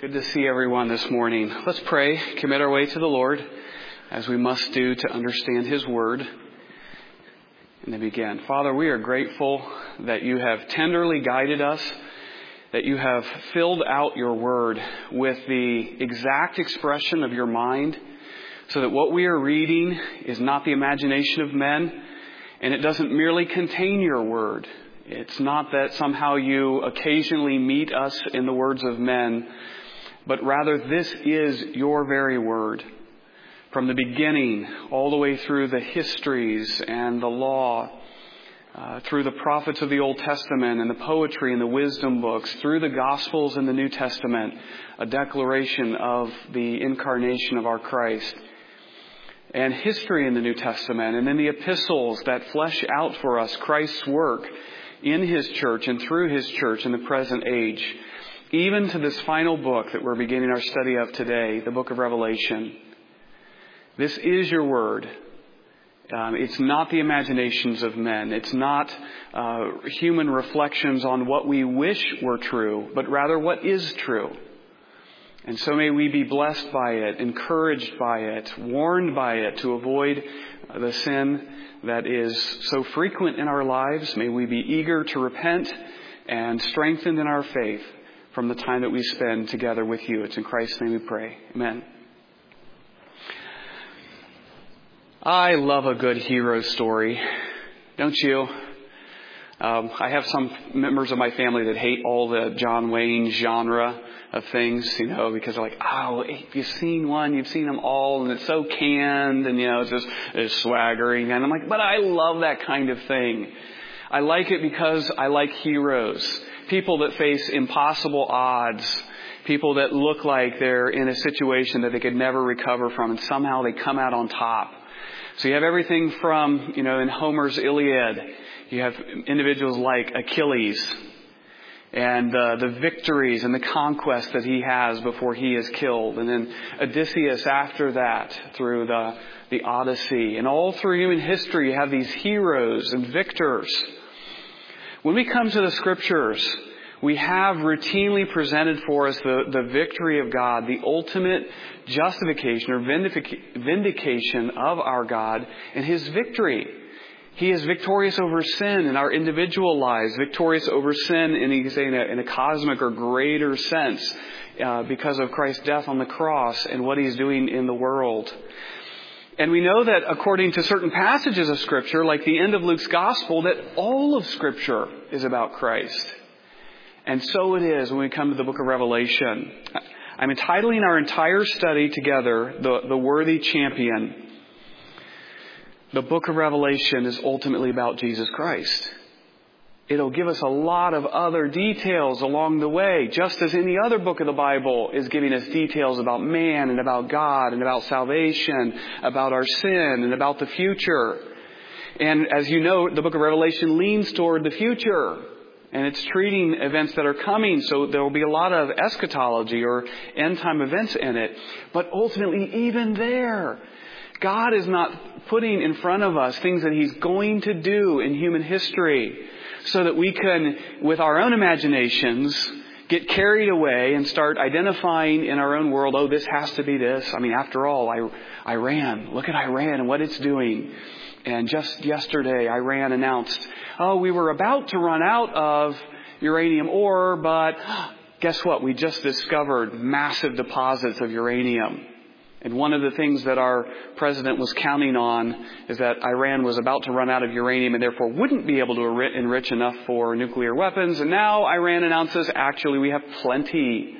Good to see everyone this morning. Let's pray, commit our way to the Lord, as we must do to understand His Word. And then begin. Father, we are grateful that You have tenderly guided us, that You have filled out Your Word with the exact expression of Your mind, so that what we are reading is not the imagination of men, and it doesn't merely contain Your Word. It's not that somehow You occasionally meet us in the words of men, but rather this is Your very Word. From the beginning, all the way through the histories and the law, through the prophets of the Old Testament and the poetry and the wisdom books, through the Gospels and the New Testament, a declaration of the incarnation of our Christ. And history in the New Testament, and then the epistles that flesh out for us Christ's work in His church and through His church in the present age. Even to this final book that we're beginning our study of today, the book of Revelation. This is Your Word. It's not the imaginations of men. It's not human reflections on what we wish were true, but rather what is true. And so may we be blessed by it, encouraged by it, warned by it to avoid the sin that is so frequent in our lives. May we be eager to repent and strengthened in our faith from the time that we spend together with You. It's in Christ's name we pray. Amen. I love a good hero story. Don't you? I have some members of my family that hate all the John Wayne genre of things, because they're like, oh, if you've seen one, you've seen them all, and it's so canned, and, it's swaggering. And I'm like, but I love that kind of thing. I like it because I like heroes. People that face impossible odds. People that look like they're in a situation that they could never recover from, and somehow they come out on top. So you have everything from, in Homer's Iliad, you have individuals like Achilles and the victories and the conquest that he has before he is killed. And then Odysseus after that through the Odyssey. And all through human history you have these heroes and victors. When we come to the Scriptures, we have routinely presented for us the victory of God, the ultimate justification or vindication of our God and His victory. He is victorious over sin in our individual lives, victorious over sin in a cosmic or greater sense because of Christ's death on the cross and what He's doing in the world. And we know that according to certain passages of Scripture, like the end of Luke's Gospel, that all of Scripture is about Christ. And so it is when we come to the book of Revelation. I'm entitling our entire study together, The Worthy Champion. The book of Revelation is ultimately about Jesus Christ. It'll give us a lot of other details along the way, just as any other book of the Bible is giving us details about man and about God and about salvation, about our sin and about the future. And as you know, the book of Revelation leans toward the future. And it's treating events that are coming, so there will be a lot of eschatology or end-time events in it. But ultimately, even there, God is not putting in front of us things that He's going to do in human history so that we can, with our own imaginations, get carried away and start identifying in our own world, oh, this has to be this. I mean, after all, Iran, look at Iran and what it's doing. And just yesterday, Iran announced, oh, we were about to run out of uranium ore, but guess what? We just discovered massive deposits of uranium. And one of the things that our president was counting on is that Iran was about to run out of uranium and therefore wouldn't be able to enrich enough for nuclear weapons. And now Iran announces, actually, we have plenty,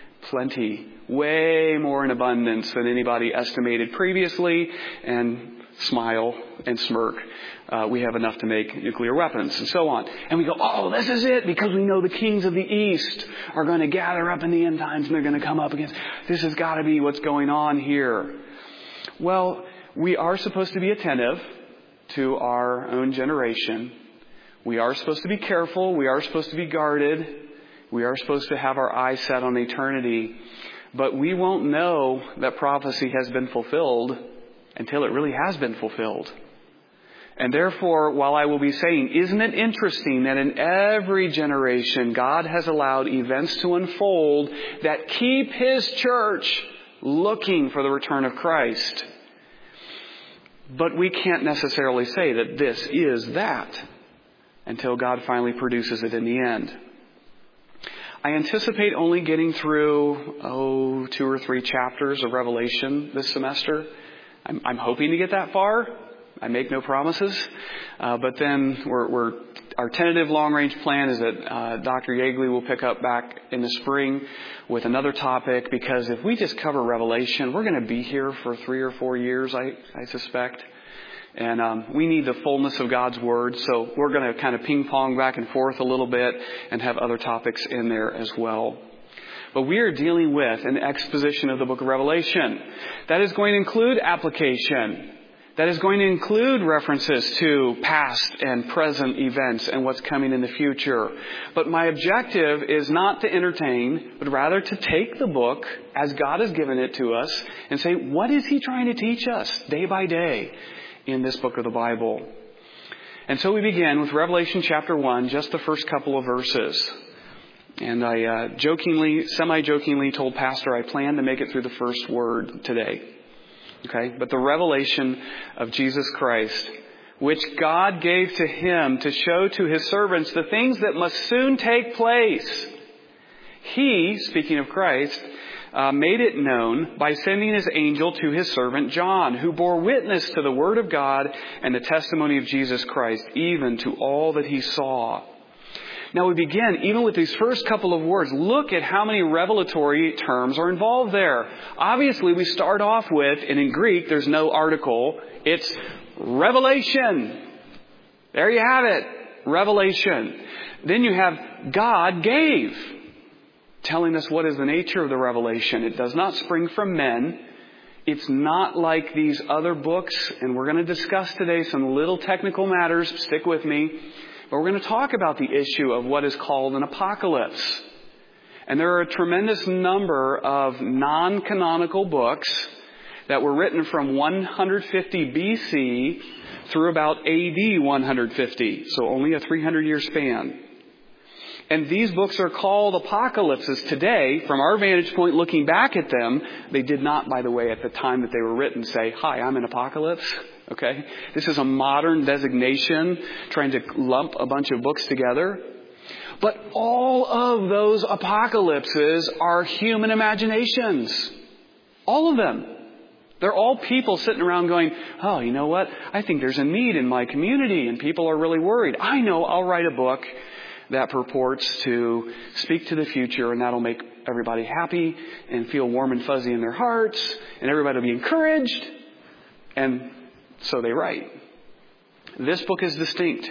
way more in abundance than anybody estimated previously. And smile and smirk. We have enough to make nuclear weapons and so on. And we go, oh, this is it, because we know the kings of the East are going to gather up in the end times and they're going to come up against, this has got to be what's going on here. Well, we are supposed to be attentive to our own generation. We are supposed to be careful. We are supposed to be guarded. We are supposed to have our eyes set on eternity. But we won't know that prophecy has been fulfilled until it really has been fulfilled. And therefore, while I will be saying, isn't it interesting that in every generation God has allowed events to unfold that keep His church looking for the return of Christ? But we can't necessarily say that this is that until God finally produces it in the end. I anticipate only getting through, 2 or 3 chapters of Revelation this semester. I'm hoping to get that far. I make no promises. But then our tentative long-range plan is that Dr. Yeagley will pick up back in the spring with another topic, because if we just cover Revelation, we're going to be here for 3 or 4 years, I suspect. And we need the fullness of God's Word, so we're going to kind of ping-pong back and forth a little bit and have other topics in there as well. But we are dealing with an exposition of the book of Revelation. That is going to include application. That is going to include references to past and present events and what's coming in the future. But my objective is not to entertain, but rather to take the book as God has given it to us and say, what is He trying to teach us day by day in this book of the Bible? And so we begin with Revelation chapter 1, just the first couple of verses. And I semi-jokingly told Pastor I plan to make it through the first word today. Okay? But the revelation of Jesus Christ, which God gave to Him to show to His servants the things that must soon take place. He, speaking of Christ, made it known by sending His angel to His servant John, who bore witness to the Word of God and the testimony of Jesus Christ, even to all that he saw. Now we begin, even with these first couple of words, look at how many revelatory terms are involved there. Obviously, we start off with, and in Greek, there's no article, it's revelation. There you have it, revelation. Then you have God gave, telling us what is the nature of the revelation. It does not spring from men. It's not like these other books, and we're going to discuss today some little technical matters. Stick with me. But we're going to talk about the issue of what is called an apocalypse. And there are a tremendous number of non-canonical books that were written from 150 BC through about AD 150. So only a 300-year span. And these books are called apocalypses today. From our vantage point, looking back at them, they did not, by the way, at the time that they were written, say, "Hi, I'm an apocalypse." Okay? This is a modern designation trying to lump a bunch of books together. But all of those apocalypses are human imaginations. All of them. They're all people sitting around going, "Oh, you know what? I think there's a need in my community and people are really worried. I know I'll write a book that purports to speak to the future, and that'll make everybody happy and feel warm and fuzzy in their hearts, and everybody will be encouraged." And so they write. This book is distinct.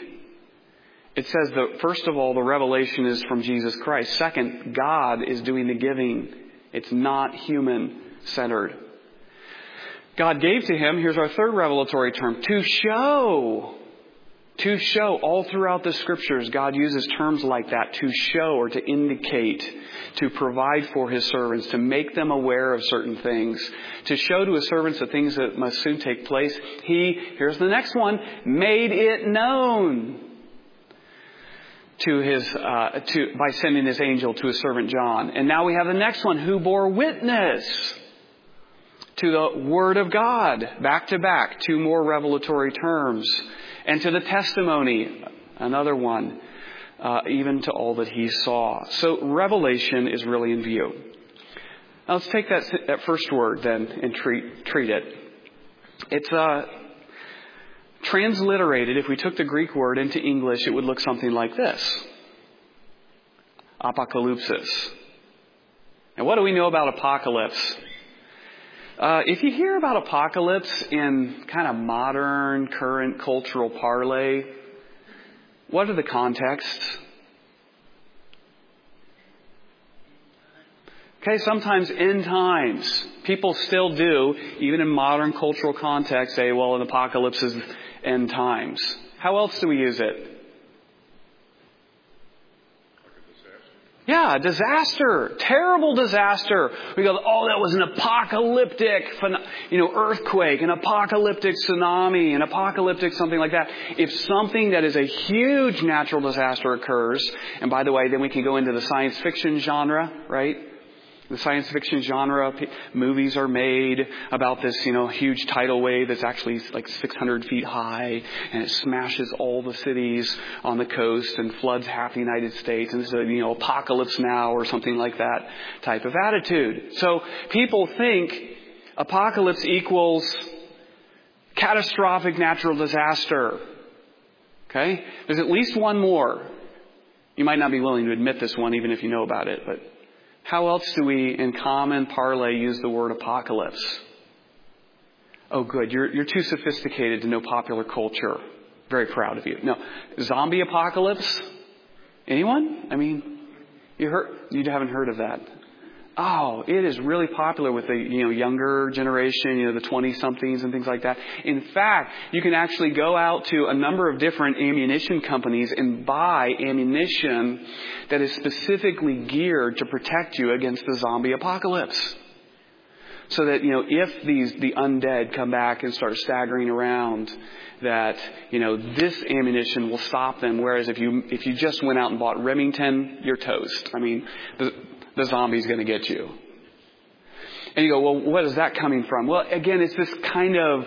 It says that, first of all, the revelation is from Jesus Christ. Second, God is doing the giving. It's not human-centered. God gave to Him, here's our third revelatory term, to show. To show. All throughout the Scriptures, God uses terms like that, to show or to indicate, to provide for His servants, to make them aware of certain things, to show to His servants the things that must soon take place. He, here's the next one, made it known to His, by sending His angel to His servant John. And now we have the next one, who bore witness to the Word of God. Back to back, 2 more revelatory terms. And to the testimony, another one, even to all that He saw. So revelation is really in view. Now let's take that first word then and treat it. It's transliterated. If we took the Greek word into English, it would look something like this. Apocalypsis. And what do we know about apocalypse? If you hear about apocalypse in kind of modern, current cultural parley, what are the contexts? Okay, sometimes end times. People still do, even in modern cultural context, say, well, an apocalypse is end times. How else do we use it? Yeah, disaster, terrible disaster. We go, oh, that was an apocalyptic, earthquake, an apocalyptic tsunami, an apocalyptic something like that. If something that is a huge natural disaster occurs, and by the way, then we can go into the science fiction genre, right? The science fiction genre, movies are made about this, huge tidal wave that's actually like 600 feet high, and it smashes all the cities on the coast and floods half the United States, and this is apocalypse now or something like that type of attitude. So people think apocalypse equals catastrophic natural disaster. Okay? There's at least one more. You might not be willing to admit this one even if you know about it, but how else do we, in common parley, use the word apocalypse? Oh, good. You're too sophisticated to know popular culture. Very proud of you. No. Zombie apocalypse? Anyone? You haven't heard of that. Oh, it is really popular with the, younger generation, the 20-somethings and things like that. In fact, you can actually go out to a number of different ammunition companies and buy ammunition that is specifically geared to protect you against the zombie apocalypse. So that, if the undead come back and start staggering around, that, this ammunition will stop them. Whereas if you just went out and bought Remington, you're toast. The zombie's going to get you. And you go, well, what is that coming from? Well, again, it's this kind of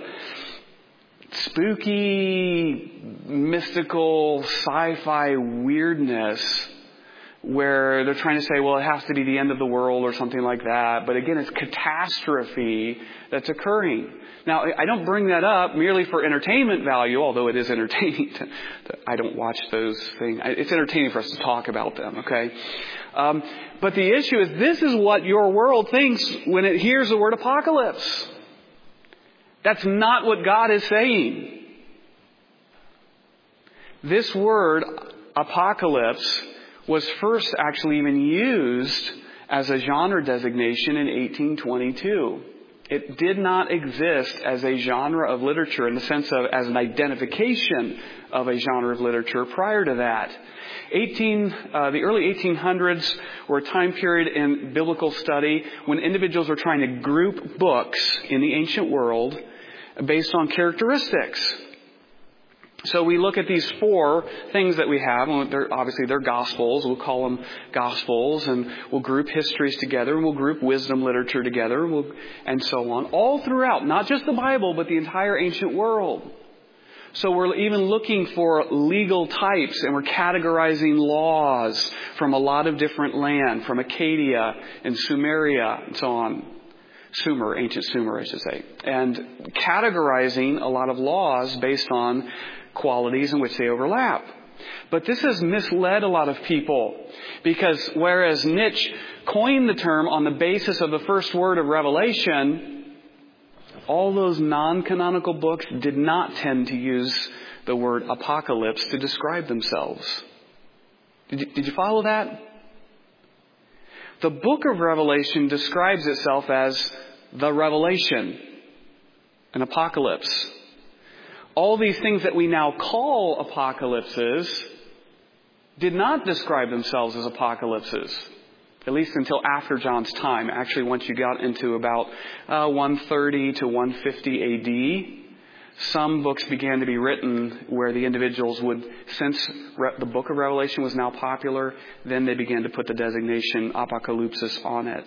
spooky, mystical, sci-fi weirdness where they're trying to say, well, it has to be the end of the world or something like that. But again, it's catastrophe that's occurring. Now, I don't bring that up merely for entertainment value, although it is entertaining. I don't watch those things. It's entertaining for us to talk about them, okay? But the issue is, this is what your world thinks when it hears the word apocalypse. That's not what God is saying. This word, apocalypse, was first actually even used as a genre designation in 1822. It did not exist as a genre of literature in the sense of as an identification of a genre of literature prior to that. The early 1800s were a time period in biblical study when individuals were trying to group books in the ancient world based on characteristics. So we look at these four things that we have. They're Gospels. We'll call them Gospels. And we'll group histories together. And we'll group wisdom literature together. And so on. All throughout. Not just the Bible, but the entire ancient world. So we're even looking for legal types. And we're categorizing laws from a lot of different land. From Acadia and Sumeria and so on. Ancient Sumer, I should say. And categorizing a lot of laws based on qualities in which they overlap. But this has misled a lot of people, because whereas Nietzsche coined the term on the basis of the first word of Revelation, all those non-canonical books did not tend to use the word apocalypse to describe themselves. Did you follow that? The book of Revelation describes itself as the Revelation, an apocalypse. All these things that we now call apocalypses did not describe themselves as apocalypses, at least until after John's time. Actually, once you got into about 130 to 150 AD, some books began to be written where the individuals would, since the book of Revelation was now popular, then they began to put the designation apocalypsis on it.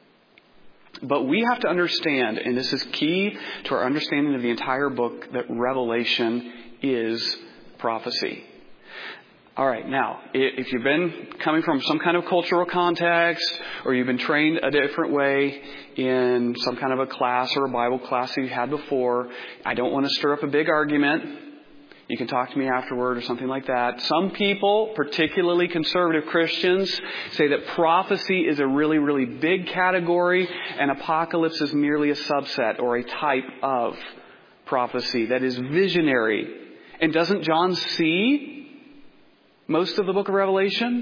But we have to understand, and this is key to our understanding of the entire book, that Revelation is prophecy. All right, now, if you've been coming from some kind of cultural context, or you've been trained a different way in some kind of a class or a Bible class that you had before, I don't want to stir up a big argument. You can talk to me afterward or something like that. Some people, particularly conservative Christians, say that prophecy is a really, really big category and apocalypse is merely a subset or a type of prophecy that is visionary. And doesn't John see most of the book of Revelation?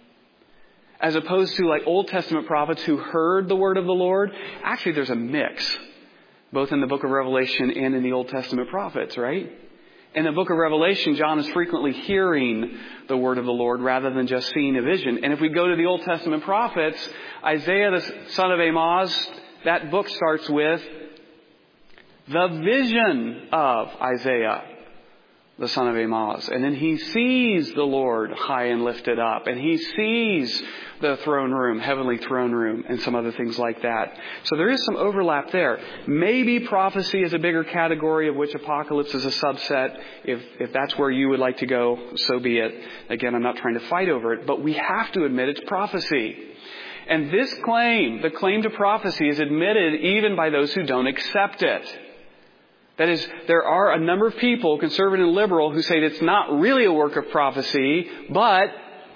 As opposed to like Old Testament prophets who heard the word of the Lord. Actually, there's a mix, both in the book of Revelation and in the Old Testament prophets, right? In the book of Revelation, John is frequently hearing the word of the Lord rather than just seeing a vision. And if we go to the Old Testament prophets, Isaiah, the son of Amoz, that book starts with the vision of Isaiah, the son of Amoz. And then he sees the Lord high and lifted up. And he sees the throne room, heavenly throne room, and some other things like that. So there is some overlap there. Maybe prophecy is a bigger category, of which apocalypse is a subset. If that's where you would like to go, so be it. Again, I'm not trying to fight over it, but we have to admit it's prophecy. And this claim, the claim to prophecy, is admitted even by those who don't accept it. That is, there are a number of people, conservative and liberal, who say that it's not really a work of prophecy, but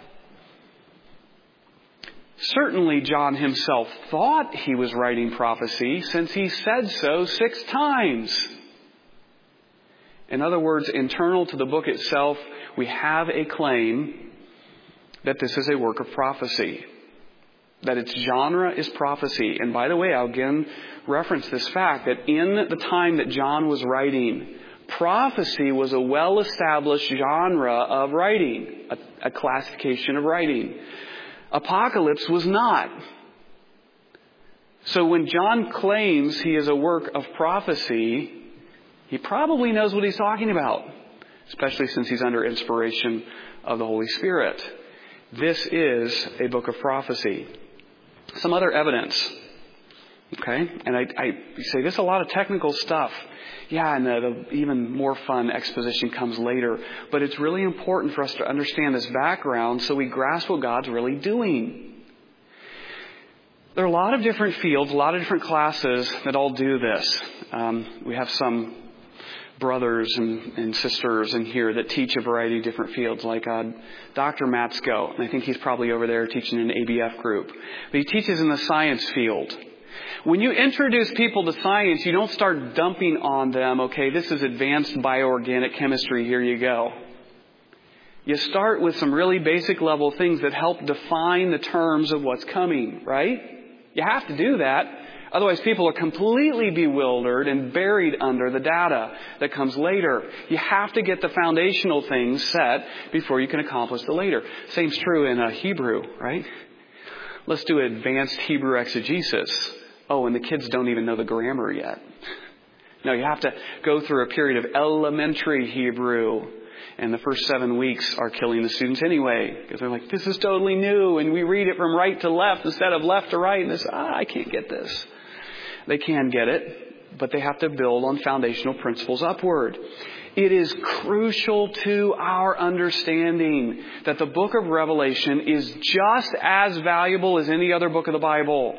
certainly John himself thought he was writing prophecy, since he said so 6 times. In other words, internal to the book itself, we have a claim that this is a work of prophecy. That its genre is prophecy. And by the way, I'll again reference this fact that in the time that John was writing, prophecy was a well-established genre of writing, a classification of writing. Apocalypse was not. So when John claims he is a work of prophecy, he probably knows what he's talking about, especially since he's under inspiration of the Holy Spirit. This is a book of prophecy. Some other evidence. Okay? And I say this is a lot of technical stuff. Yeah, and the even more fun exposition comes later. But it's really important for us to understand this background so we grasp what God's really doing. There are a lot of different fields, a lot of different classes that all do this. We have some brothers and sisters in here that teach a variety of different fields, like Dr. Matsko. And I think he's probably over there teaching an ABF group. But he teaches in the science field. When you introduce people to science, you don't start dumping on them, okay, this is advanced bioorganic chemistry, here you go. You start with some really basic level things that help define the terms of what's coming, right? You have to do that. Otherwise, people are completely bewildered and buried under the data that comes later. You have to get the foundational things set before you can accomplish the later. Same's true in Hebrew, right? Let's do advanced Hebrew exegesis. Oh, and the kids don't even know the grammar yet. No, you have to go through a period of elementary Hebrew. And the first 7 weeks are killing the students anyway. Because they're like, this is totally new. And we read it from right to left instead of left to right. And I can't get this. They can get it, but they have to build on foundational principles upward. It is crucial to our understanding that the book of Revelation is just as valuable as any other book of the Bible.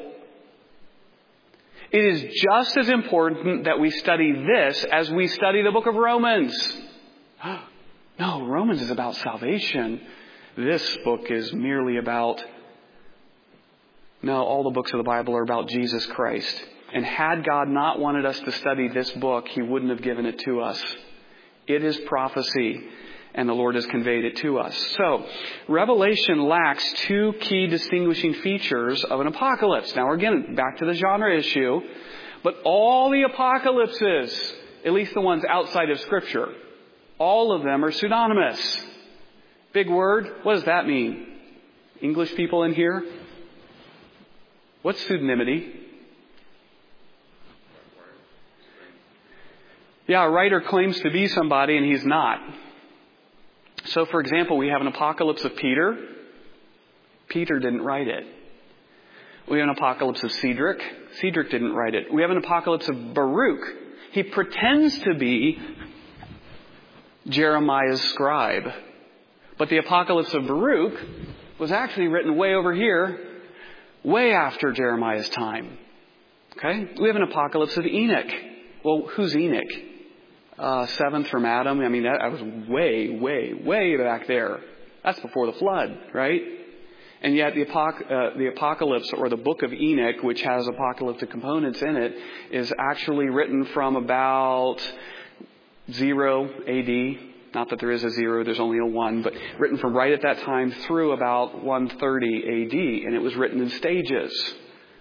It is just as important that we study this as we study the book of Romans. No, Romans is about salvation. This book is merely about... No, all the books of the Bible are about Jesus Christ. And had God not wanted us to study this book, He wouldn't have given it to us. It is prophecy, and the Lord has conveyed it to us. So, Revelation lacks 2 key distinguishing features of an apocalypse. Now, again, back to the genre issue. But all the apocalypses, at least the ones outside of Scripture, all of them are pseudonymous. Big word. What does that mean? English people in here? What's pseudonymity? Yeah, a writer claims to be somebody and he's not. So, for example, we have an apocalypse of Peter. Peter didn't write it. We have an apocalypse of Cedric. Cedric didn't write it. We have an apocalypse of Baruch. He pretends to be Jeremiah's scribe. But the apocalypse of Baruch was actually written way over here, way after Jeremiah's time. Okay? We have an apocalypse of Enoch. Well, who's Enoch? 7th from Adam. I mean, that was way, way, way back there. That's before the flood, right? And yet the apocalypse, or the book of Enoch, which has apocalyptic components in it, is actually written from about 0 AD. Not that there is a 0, there's only a 1, but written from right at that time through about 130 AD. And it was written in stages.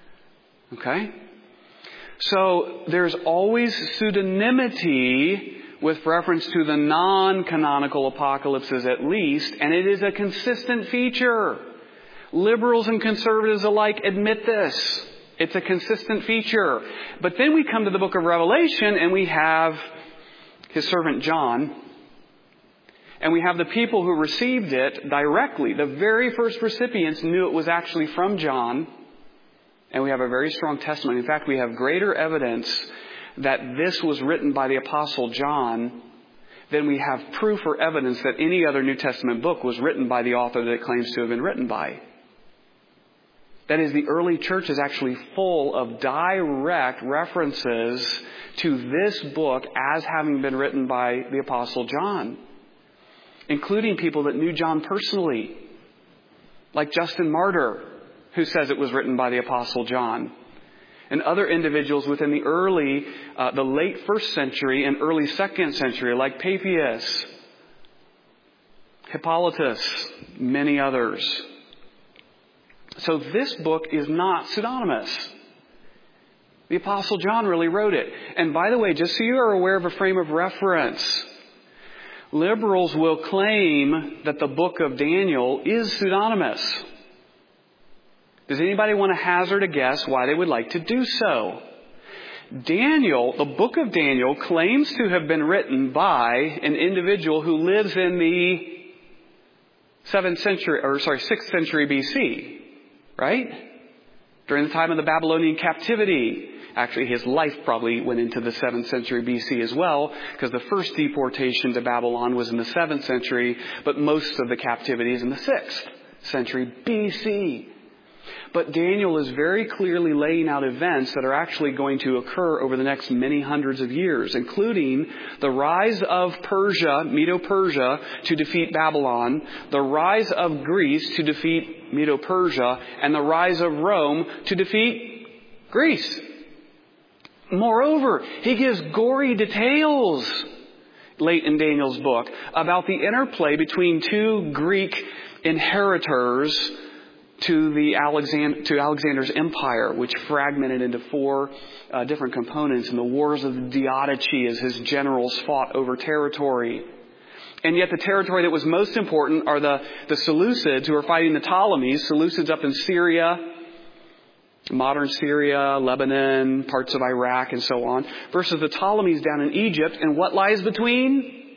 Okay? So there's always pseudonymity with reference to the non-canonical apocalypses at least, and it is a consistent feature. Liberals and conservatives alike admit this. It's a consistent feature. But then we come to the book of Revelation and we have his servant John. And we have the people who received it directly. The very first recipients knew it was actually from John. And we have a very strong testimony. In fact, we have greater evidence that this was written by the Apostle John than we have proof or evidence that any other New Testament book was written by the author that it claims to have been written by. That is, the early church is actually full of direct references to this book as having been written by the Apostle John, including people that knew John personally, like Justin Martyr, who says it was written by the Apostle John, and other individuals within the late 1st century and early 2nd century, like Papias, Hippolytus, many others. So this book is not pseudonymous. The Apostle John really wrote it. And by the way, just so you are aware of a frame of reference, liberals will claim that the book of Daniel is pseudonymous. Does anybody want to hazard a guess why they would like to do so? Daniel, the book of Daniel, claims to have been written by an individual who lives in the 6th century BC. Right? During the time of the Babylonian captivity. Actually, his life probably went into the 7th century BC as well, because the first deportation to Babylon was in the 7th century, but most of the captivity is in the 6th century BC. But Daniel is very clearly laying out events that are actually going to occur over the next many hundreds of years, including the rise of Persia, Medo-Persia, to defeat Babylon, the rise of Greece to defeat Medo-Persia, and the rise of Rome to defeat Greece. Moreover, he gives gory details late in Daniel's book about the interplay between two Greek inheritors to Alexander's empire, which fragmented into 4 different components, and the wars of the Diadochi as his generals fought over territory. And yet the territory that was most important are the Seleucids, who are fighting the Ptolemies. Seleucids up in Syria, modern Syria, Lebanon, parts of Iraq, and so on, versus the Ptolemies down in Egypt. And what lies between?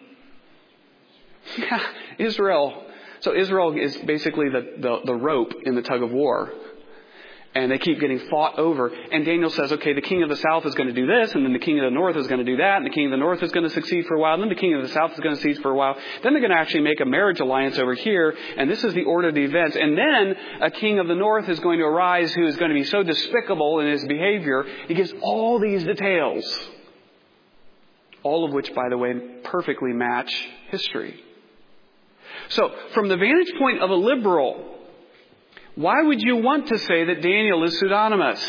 Israel. So Israel is basically the rope in the tug of war. And they keep getting fought over. And Daniel says, okay, the king of the south is going to do this, and then the king of the north is going to do that, and the king of the north is going to succeed for a while, and then the king of the south is going to succeed for a while. Then they're going to actually make a marriage alliance over here, and this is the order of the events. And then a king of the north is going to arise who is going to be so despicable in his behavior. He gives all these details, all of which, by the way, perfectly match history. So, from the vantage point of a liberal, why would you want to say that Daniel is pseudonymous?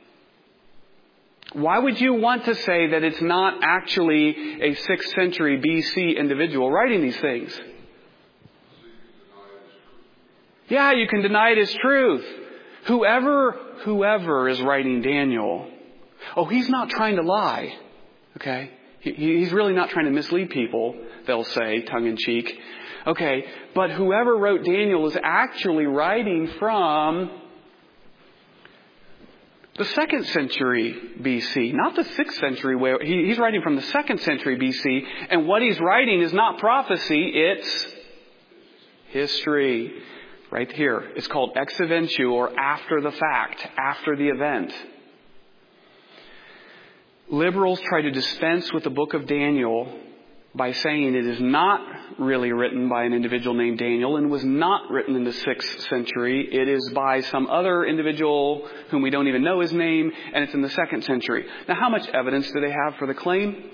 Why would you want to say that it's not actually a 6th century BC individual writing these things? Yeah, you can deny it as truth. Whoever is writing Daniel, he's not trying to lie. Okay? He's really not trying to mislead people, they'll say, tongue-in-cheek. Okay, but whoever wrote Daniel is actually writing from the 2nd century BC, not the 6th century, where he's writing from the 2nd century BC, and what he's writing is not prophecy, it's history. Right here. It's called ex eventu, or after the fact, after the event. Liberals try to dispense with the book of Daniel by saying it is not really written by an individual named Daniel and was not written in the 6th century. It is by some other individual whom we don't even know his name, and it's in the 2nd century. Now, how much evidence do they have for the claim?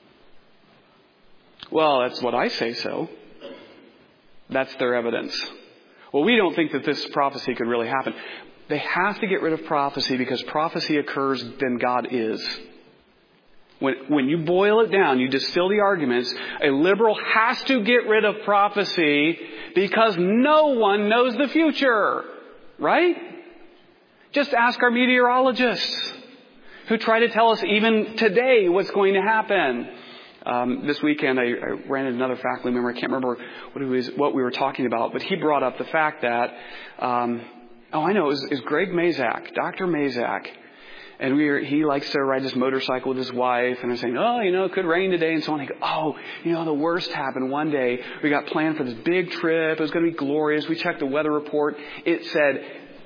Well, that's what I say so. That's their evidence. Well, we don't think that this prophecy could really happen. They have to get rid of prophecy because prophecy occurs, then God is. When you boil it down, you distill the arguments, a liberal has to get rid of prophecy because no one knows the future. Right? Just ask our meteorologists who try to tell us even today what's going to happen. This weekend, I ran into another faculty member. I can't remember what we were talking about, but he brought up the fact that, it was Greg Mazak, Dr. Mazak. And he likes to ride this motorcycle with his wife. And I'm saying, it could rain today and so on. He goes, the worst happened one day. We got planned for this big trip. It was going to be glorious. We checked the weather report. It said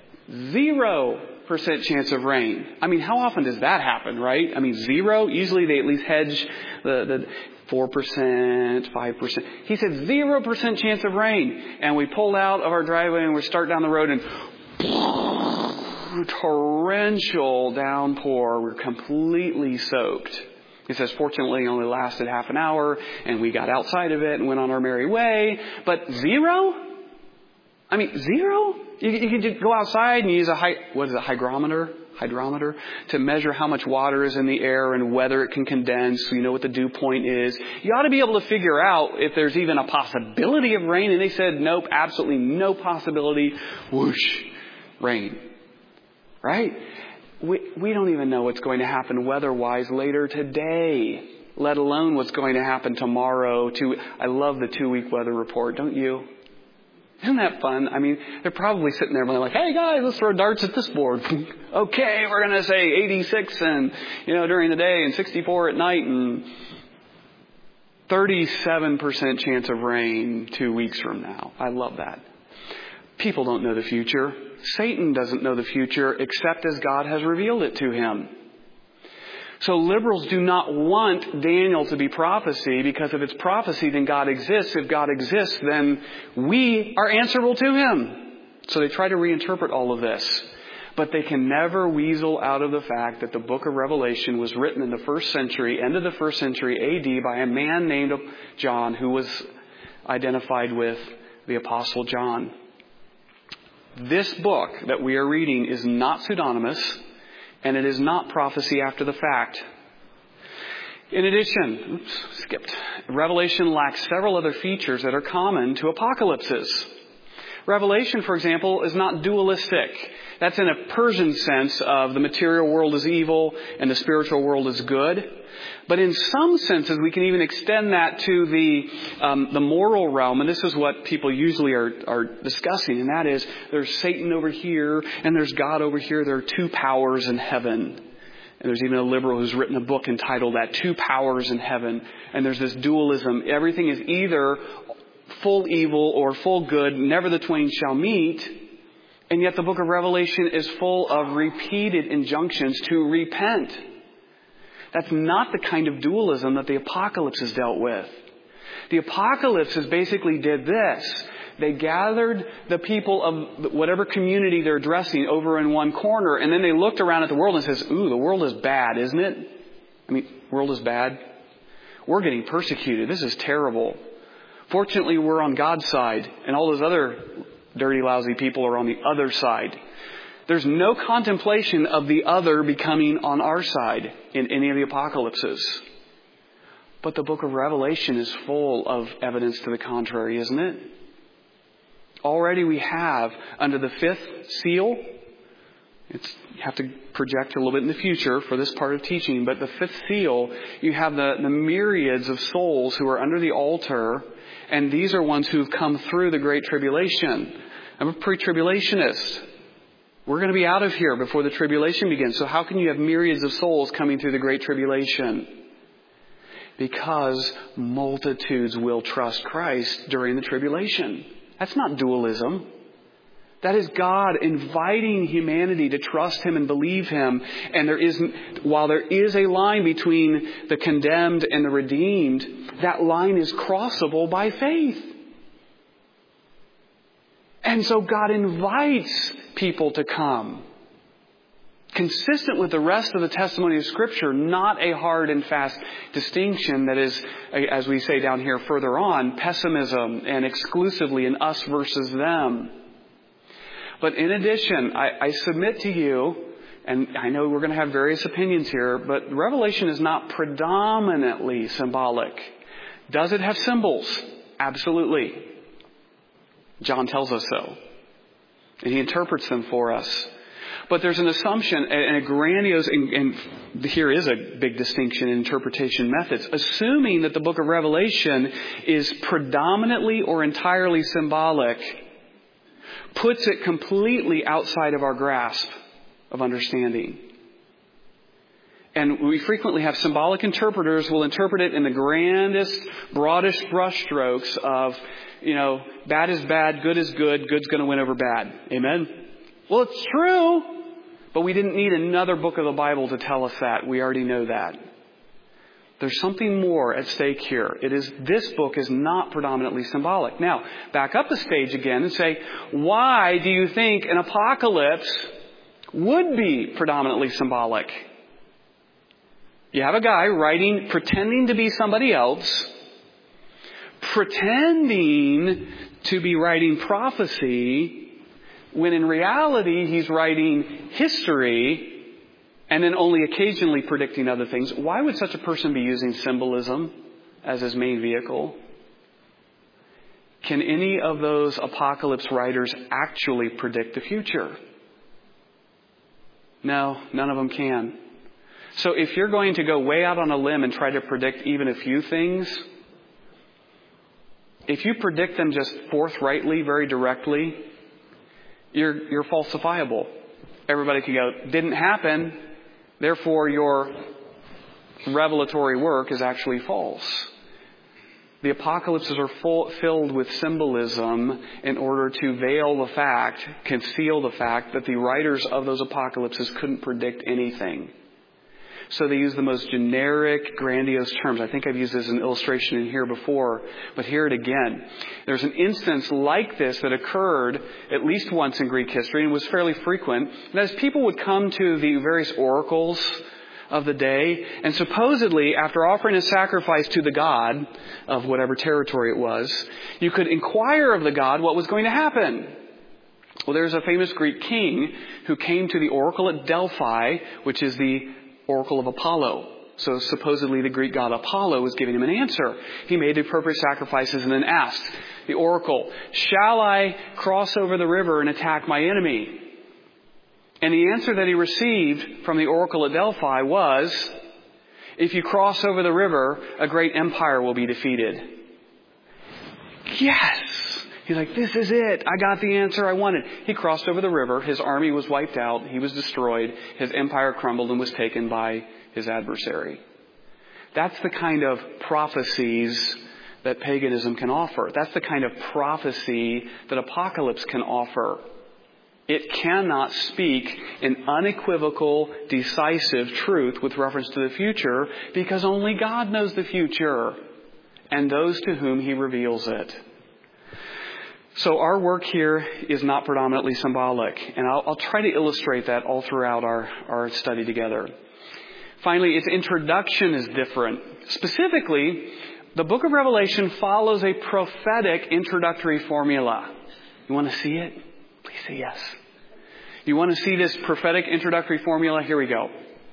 0% chance of rain. I mean, how often does that happen, right? I mean, 0? Usually they at least hedge the 4%, 5%. He said 0% chance of rain. And we pulled out of our driveway and we start down the road and torrential downpour. We're completely soaked. He says, fortunately, it only lasted half an hour, and we got outside of it and went on our merry way. But 0? I mean, 0? You can just go outside and use a hydrometer to measure how much water is in the air and whether it can condense. So you know what the dew point is. You ought to be able to figure out if there's even a possibility of rain. And they said, nope, absolutely no possibility. Whoosh, rain. Right? We don't even know what's going to happen weather-wise later today, let alone what's going to happen tomorrow. I love the 2-week weather report, don't you? Isn't that fun? I mean, they're probably sitting there like, hey guys, let's throw darts at this board. Okay, we're going to say 86 and, during the day and 64 at night and 37% chance of rain 2 weeks from now. I love that. People don't know the future. Satan doesn't know the future except as God has revealed it to him. So liberals do not want Daniel to be prophecy because if it's prophecy, then God exists. If God exists, then we are answerable to him. So they try to reinterpret all of this. But they can never weasel out of the fact that the book of Revelation was written in the first century, end of the first century AD, by a man named John who was identified with the Apostle John. This book that we are reading is not pseudonymous, and it is not prophecy after the fact. In addition, Revelation lacks several other features that are common to apocalypses. Revelation, for example, is not dualistic. That's in a Persian sense of the material world is evil and the spiritual world is good. But in some senses, we can even extend that to the moral realm. And this is what people usually are discussing. And that is, there's Satan over here and there's God over here. There are two powers in heaven. And there's even a liberal who's written a book entitled that, Two Powers in Heaven. And there's this dualism. Everything is either full evil or full good. Never the twain shall meet. And yet the book of Revelation is full of repeated injunctions to repent. That's not the kind of dualism that the apocalypse is dealt with. The apocalypse basically did this. They gathered the people of whatever community they're addressing over in one corner, and then they looked around at the world and says, ooh, the world is bad, isn't it? I mean, world is bad. We're getting persecuted. This is terrible. Fortunately, we're on God's side, and all those other dirty, lousy people are on the other side. There's no contemplation of the other becoming on our side in any of the apocalypses. But the book of Revelation is full of evidence to the contrary, isn't it? Already we have, under the fifth seal, you have to project a little bit in the future for this part of teaching, but the fifth seal, you have the myriads of souls who are under the altar, and these are ones who've come through the Great Tribulation. I'm a pre-tribulationist. We're going to be out of here before the tribulation begins. So how can you have myriads of souls coming through the Great Tribulation? Because multitudes will trust Christ during the tribulation. That's not dualism. That is God inviting humanity to trust Him and believe Him. And while there is a line between the condemned and the redeemed, that line is crossable by faith. And so God invites people to come. Consistent with the rest of the testimony of Scripture, not a hard and fast distinction that is, as we say down here further on, pessimism and exclusively an us versus them. But in addition, I submit to you, and I know we're going to have various opinions here, but Revelation is not predominantly symbolic. Does it have symbols? Absolutely. John tells us so. And he interprets them for us. But there's an assumption and a grandiose, and here is a big distinction in interpretation methods, assuming that the book of Revelation is predominantly or entirely symbolic, puts it completely outside of our grasp of understanding. And we frequently have symbolic interpreters who will interpret it in the grandest, broadest brushstrokes of, bad is bad, good is good, good's going to win over bad. Amen? Well, it's true, but we didn't need another book of the Bible to tell us that. We already know that. There's something more at stake here. This book is not predominantly symbolic. Now, back up the stage again and say, why do you think an apocalypse would be predominantly symbolic? You have a guy pretending to be somebody else, pretending to be writing prophecy, when in reality he's writing history and then only occasionally predicting other things. Why would such a person be using symbolism as his main vehicle? Can any of those apocalypse writers actually predict the future? No, none of them can. So if you're going to go way out on a limb and try to predict even a few things, if you predict them just forthrightly, very directly, you're falsifiable. Everybody can go, didn't happen, therefore your revelatory work is actually false. The apocalypses are filled with symbolism in order to conceal the fact that the writers of those apocalypses couldn't predict anything. So they use the most generic, grandiose terms. I think I've used this as an illustration in here before, but hear it again. There's an instance like this that occurred at least once in Greek history and was fairly frequent. And as people would come to the various oracles of the day, and supposedly, after offering a sacrifice to the god of whatever territory it was, you could inquire of the god what was going to happen. Well, there's a famous Greek king who came to the oracle at Delphi, which is the oracle of Apollo. So supposedly the Greek god Apollo was giving him an answer. He made the appropriate sacrifices and then asked the oracle, shall I cross over the river and attack my enemy? And the answer that he received from the oracle at Delphi was, if you cross over the river, a great empire will be defeated. Yes! He's like, this is it. I got the answer I wanted. He crossed over the river. His army was wiped out. He was destroyed. His empire crumbled and was taken by his adversary. That's the kind of prophecies that paganism can offer. That's the kind of prophecy that apocalypse can offer. It cannot speak in unequivocal, decisive truth with reference to the future because only God knows the future and those to whom He reveals it. So our work here is not predominantly symbolic, and I'll try to illustrate that all throughout our study together. Finally, its introduction is different. Specifically, the book of Revelation follows a prophetic introductory formula. You want to see it? Please say yes. You want to see this prophetic introductory formula? Here we go.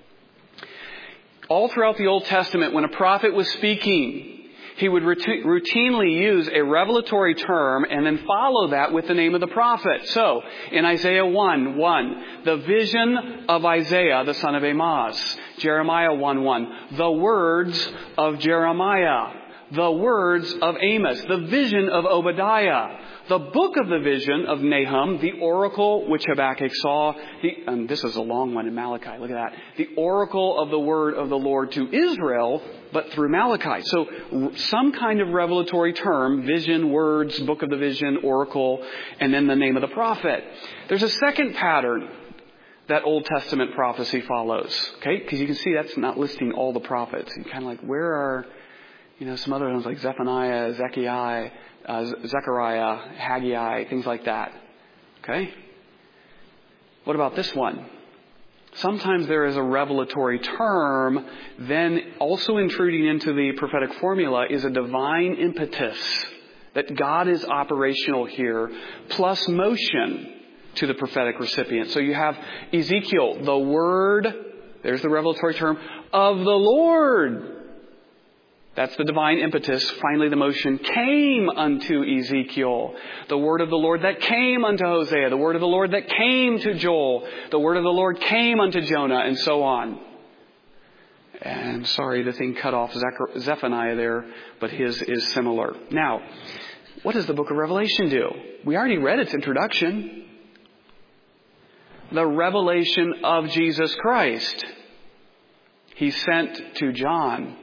All throughout the Old Testament, when a prophet was speaking, he would routinely use a revelatory term and then follow that with the name of the prophet. So, in Isaiah 1:1, the vision of Isaiah, the son of Amoz. Jeremiah 1:1, the words of Jeremiah. The words of Amos. The vision of Obadiah. The book of the vision of Nahum, the oracle which Habakkuk saw. And this is a long one in Malachi. Look at that. The oracle of the word of the Lord to Israel, but through Malachi. So some kind of revelatory term, vision, words, book of the vision, oracle, and then the name of the prophet. There's a second pattern that Old Testament prophecy follows. Okay? Because you can see that's not listing all the prophets. You're kind of like, where are, some other ones like Zephaniah, Zechariah, Haggai, things like that. Okay? What about this one? Sometimes there is a revelatory term, then also intruding into the prophetic formula is a divine impetus that God is operational here, plus motion to the prophetic recipient. So you have Ezekiel, the word, there's the revelatory term, of the Lord. That's the divine impetus. Finally, the motion came unto Ezekiel. The word of the Lord that came unto Hosea. The word of the Lord that came to Joel. The word of the Lord came unto Jonah, and so on. And sorry, the thing cut off Zephaniah there, but his is similar. Now, what does the book of Revelation do? We already read its introduction. The revelation of Jesus Christ. He sent to John.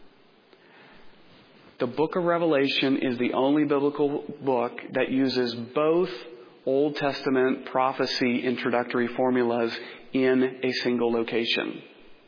The book of Revelation is the only biblical book that uses both Old Testament prophecy introductory formulas in a single location.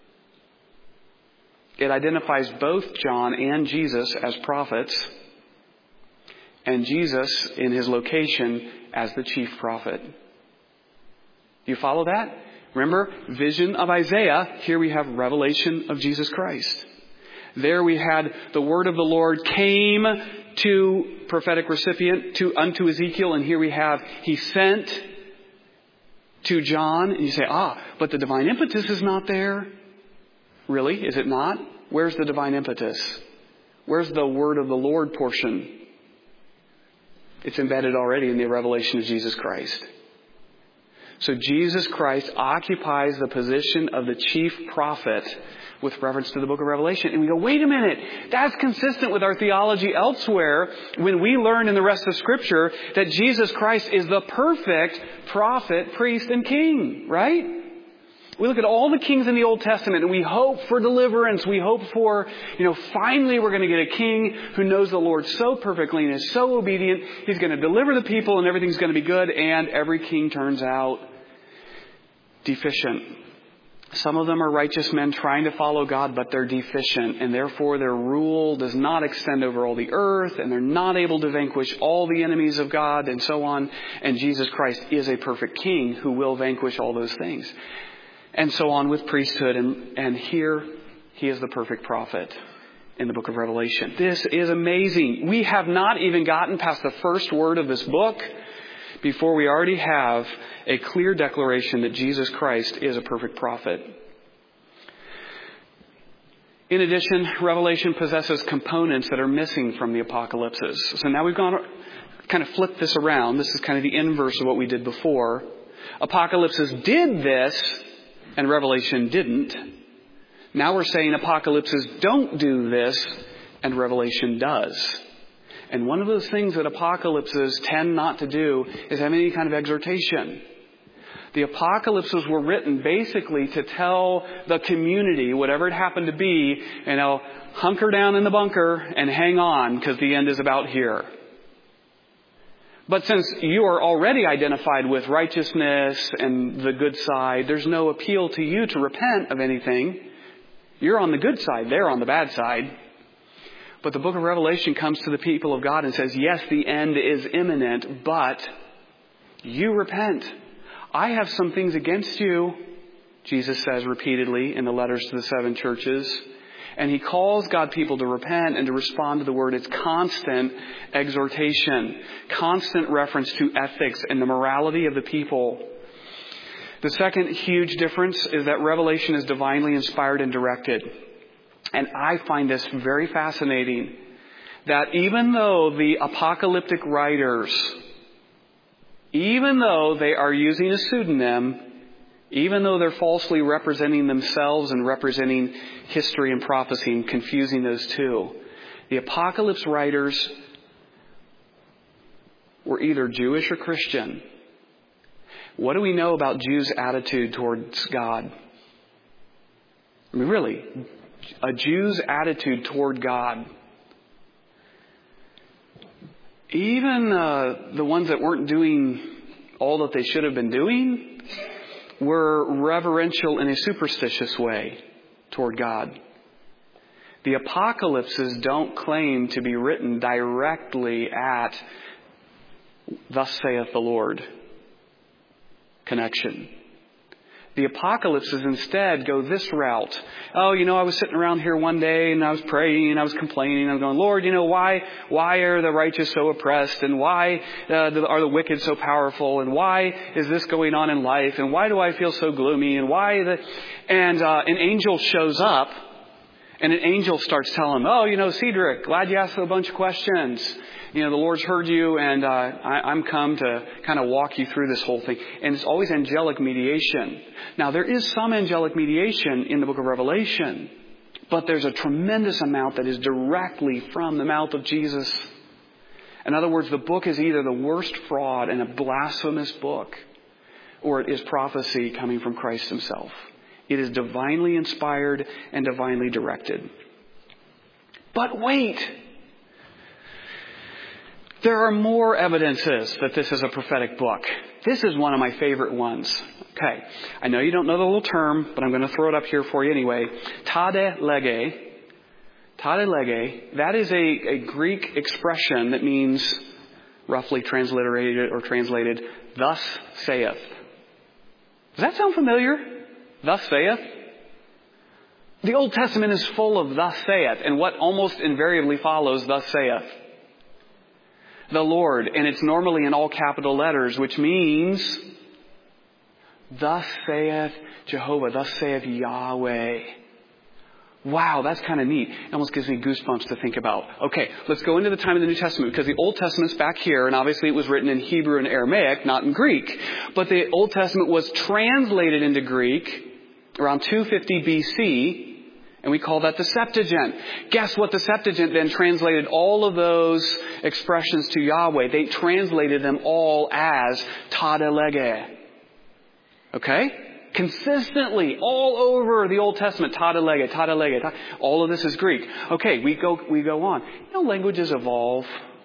It identifies both John and Jesus as prophets, and Jesus in his location as the chief prophet. Do you follow that? Remember, vision of Isaiah. Here we have revelation of Jesus Christ. There we had the word of the Lord came to prophetic recipient unto Ezekiel, and here we have he sent to John. And you say, but the divine impetus is not there. Really? Is it not? Where's the divine impetus? Where's the word of the Lord portion? It's embedded already in the revelation of Jesus Christ. So Jesus Christ occupies the position of the chief prophet with reference to the book of Revelation. And we go, wait a minute, that's consistent with our theology elsewhere when we learn in the rest of Scripture that Jesus Christ is the perfect prophet, priest, and king, right? We look at all the kings in the Old Testament and we hope for deliverance. We hope for, finally we're going to get a king who knows the Lord so perfectly and is so obedient. He's going to deliver the people and everything's going to be good. And every king turns out deficient. Some of them are righteous men trying to follow God, but they're deficient, and therefore their rule does not extend over all the earth, and they're not able to vanquish all the enemies of God, and so on. And Jesus Christ is a perfect king who will vanquish all those things. And so on with priesthood, and here he is the perfect prophet in the book of Revelation. This is amazing. We have not even gotten past the first word of this book before we already have a clear declaration that Jesus Christ is a perfect prophet. In addition, Revelation possesses components that are missing from the apocalypses. So now we've kind of flipped this around. This is kind of the inverse of what we did before. Apocalypses did this, and Revelation didn't. Now we're saying apocalypses don't do this, and Revelation does. And one of those things that apocalypses tend not to do is have any kind of exhortation. The apocalypses were written basically to tell the community, whatever it happened to be, hunker down in the bunker and hang on because the end is about here. But since you are already identified with righteousness and the good side, there's no appeal to you to repent of anything. You're on the good side. They're on the bad side. But the book of Revelation comes to the people of God and says, yes, the end is imminent, but you repent. I have some things against you, Jesus says repeatedly in the letters to the 7 churches. And he calls God people to repent and to respond to the word. It's constant exhortation, constant reference to ethics and the morality of the people. The second huge difference is that Revelation is divinely inspired and directed. And I find this very fascinating, that even though the apocalyptic writers, even though they are using a pseudonym, even though they're falsely representing themselves and representing history and prophecy and confusing those two, the apocalypse writers were either Jewish or Christian. What do we know about Jews' attitude towards God? I mean, really, a Jew's attitude toward God. Even the ones that weren't doing all that they should have been doing were reverential in a superstitious way toward God. The apocalypses don't claim to be written directly at "Thus saith the Lord" connection. The apocalypses instead go this route. I was sitting around here one day and I was praying and I was complaining. I was going, Lord, why are the righteous so oppressed? And why are the wicked so powerful? And why is this going on in life? And why do I feel so gloomy? And an angel shows up And an angel starts telling him, oh, Cedric, glad you asked a bunch of questions. The Lord's heard you, and I'm come to kind of walk you through this whole thing. And it's always angelic mediation. Now, there is some angelic mediation in the book of Revelation, but there's a tremendous amount that is directly from the mouth of Jesus. In other words, the book is either the worst fraud and a blasphemous book, or it is prophecy coming from Christ himself. It is divinely inspired and divinely directed. But wait! There are more evidences that this is a prophetic book. This is one of my favorite ones. Okay. I know you don't know the little term, but I'm going to throw it up here for you anyway. Tade lege. Tade lege. That is a Greek expression that means, roughly transliterated or translated, thus saith. Does that sound familiar? Thus saith? The Old Testament is full of thus saith, and what almost invariably follows thus saith. The Lord, and it's normally in all capital letters, which means, thus saith Jehovah, thus saith Yahweh. Wow, that's kind of neat. It almost gives me goosebumps to think about. Okay, let's go into the time of the New Testament, because the Old Testament's back here, and obviously it was written in Hebrew and Aramaic, not in Greek. But the Old Testament was translated into Greek around 250 BC, and we call that the Septuagint. Guess what? The Septuagint then translated all of those expressions to Yahweh. They translated them all as Tade lege. Okay? Consistently, all over the Old Testament, Tade lege, Tade lege. All of this is Greek. Okay, we go on. Languages evolve.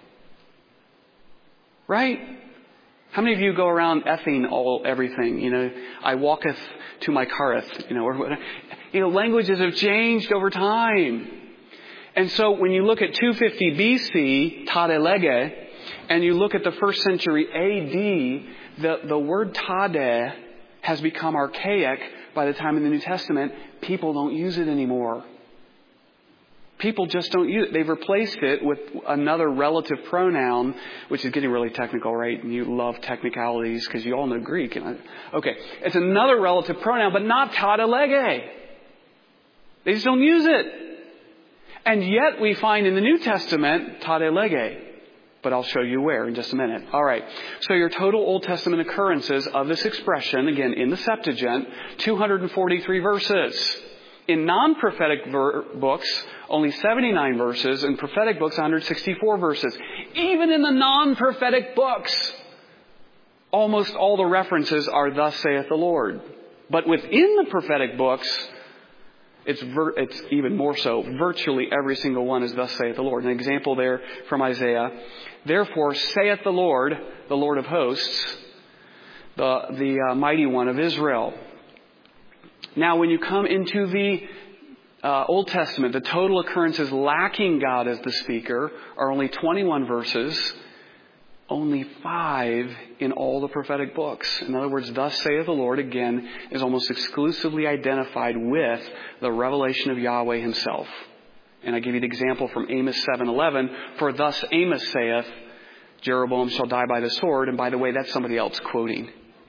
Right? How many of you go around effing everything? I walketh to my careth, languages have changed over time. And so when you look at 250 BC, Tade lege, and you look at the first century AD, the word Tade has become archaic by the time in the New Testament. People don't use it anymore. People just don't use it. They've replaced it with another relative pronoun, which is getting really technical, right? And you love technicalities because you all know Greek. Okay, it's another relative pronoun, but not Tade lege. They just don't use it. And yet we find in the New Testament, Tade lege. But I'll show you where in just a minute. All right. So your total Old Testament occurrences of this expression, again, in the Septuagint, 243 verses. In non-prophetic books, only 79 verses. In prophetic books, 164 verses. Even in the non-prophetic books, almost all the references are thus saith the Lord. But within the prophetic books, it's even more so. Virtually every single one is thus saith the Lord. An example there from Isaiah. Therefore saith the Lord of hosts, the mighty one of Israel. Now when you come into the Old Testament, the total occurrences lacking God as the speaker are only 21 verses. Only 5 in all the prophetic books. In other words, thus saith the Lord, again, is almost exclusively identified with the revelation of Yahweh himself. And I give you the example from Amos 7:11. For thus Amos saith, Jeroboam shall die by the sword. And by the way, that's somebody else quoting.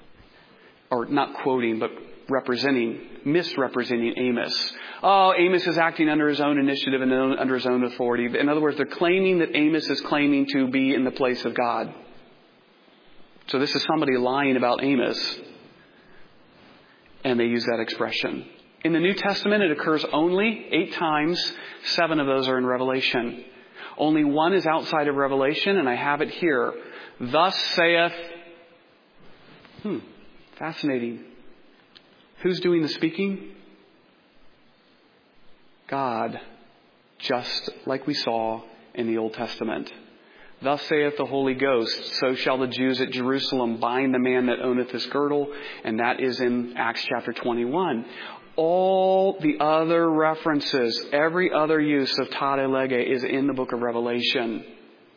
Or not quoting, but misrepresenting Amos. Oh, Amos is acting under his own initiative and under his own authority. In other words, they're claiming that Amos is claiming to be in the place of God. So this is somebody lying about Amos. And they use that expression. In the New Testament, it occurs only 8 times. 7 of those are in Revelation. Only 1 is outside of Revelation, and I have it here. Thus saith... Fascinating. Who's doing the speaking? God, just like we saw in the Old Testament. Thus saith the Holy Ghost, so shall the Jews at Jerusalem bind the man that owneth this girdle. And that is in Acts chapter 21. All the other references, every other use of Tade lege is in the book of Revelation.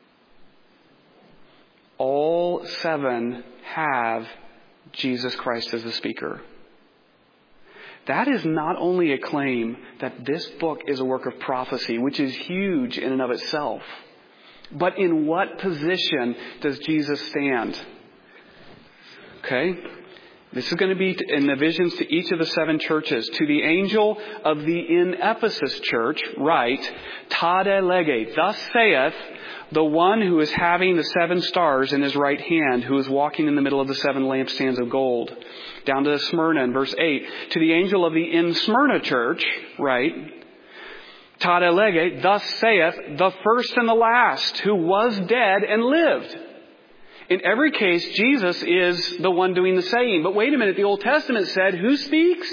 All 7 have Jesus Christ as the speaker. That is not only a claim that this book is a work of prophecy, which is huge in and of itself, but in what position does Jesus stand? Okay? This is going to be in the visions to each of the 7 churches. To the angel of the in Ephesus church, write, Tade lege, thus saith the one who is having the 7 stars in his right hand, who is walking in the middle of the 7 lampstands of gold. Down to Smyrna in verse 8. To the angel of the in Smyrna church, write, Tade lege, thus saith the first and the last, who was dead and lived. In every case, Jesus is the one doing the saying. But wait a minute, the Old Testament said, who speaks?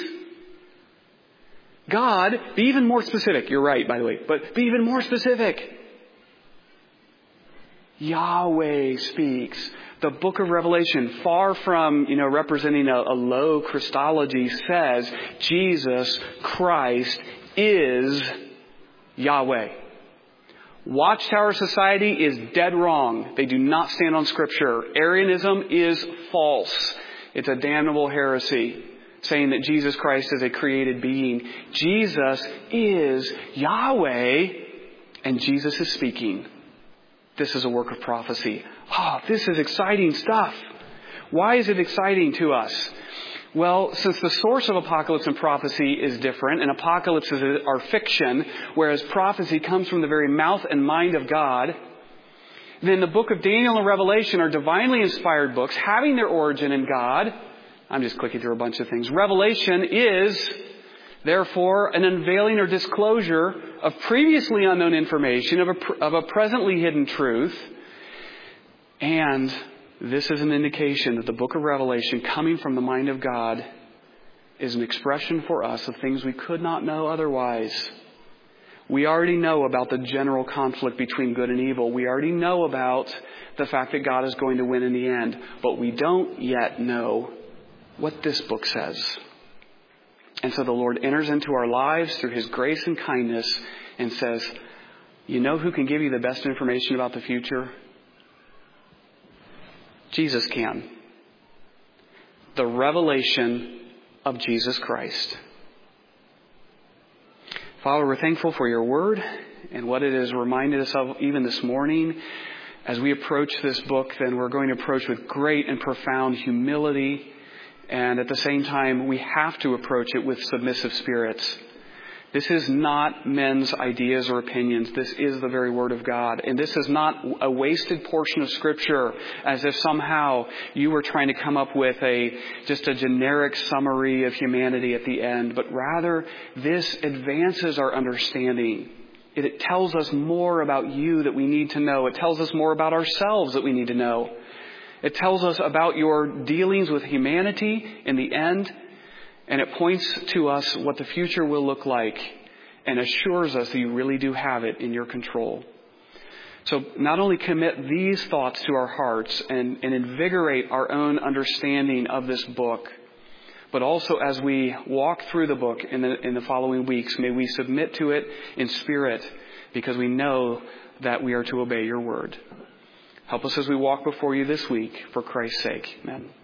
God. Be even more specific. You're right, by the way. But be even more specific. Yahweh speaks. The book of Revelation, far from, representing a low Christology, says Jesus Christ is Yahweh. Watchtower Society is dead wrong. They do not stand on Scripture. Arianism is false. It's a damnable heresy, saying that Jesus Christ is a created being. Jesus is Yahweh, and Jesus is speaking. This is a work of prophecy. This is exciting stuff. Why is it exciting to us? Well, since the source of apocalypse and prophecy is different, and apocalypses are fiction, whereas prophecy comes from the very mouth and mind of God, then the book of Daniel and Revelation are divinely inspired books, having their origin in God. I'm just clicking through a bunch of things. Revelation is, therefore, an unveiling or disclosure of previously unknown information, of a presently hidden truth. And this is an indication that the book of Revelation, coming from the mind of God, is an expression for us of things we could not know otherwise. We already know about the general conflict between good and evil. We already know about the fact that God is going to win in the end. But we don't yet know what this book says. And so the Lord enters into our lives through His grace and kindness and says, you know who can give you the best information about the future? Jesus can. The revelation of Jesus Christ. Father, we're thankful for your word and what it has reminded us of even this morning. As we approach this book, then we're going to approach with great and profound humility. And at the same time, we have to approach it with submissive spirits. This is not men's ideas or opinions. This is the very Word of God. And this is not a wasted portion of Scripture as if somehow you were trying to come up with just a generic summary of humanity at the end. But rather, this advances our understanding. It tells us more about you that we need to know. It tells us more about ourselves that we need to know. It tells us about your dealings with humanity in the end. And it points to us what the future will look like and assures us that you really do have it in your control. So not only commit these thoughts to our hearts and invigorate our own understanding of this book, but also as we walk through the book in the following weeks, may we submit to it in spirit because we know that we are to obey your word. Help us as we walk before you this week for Christ's sake. Amen.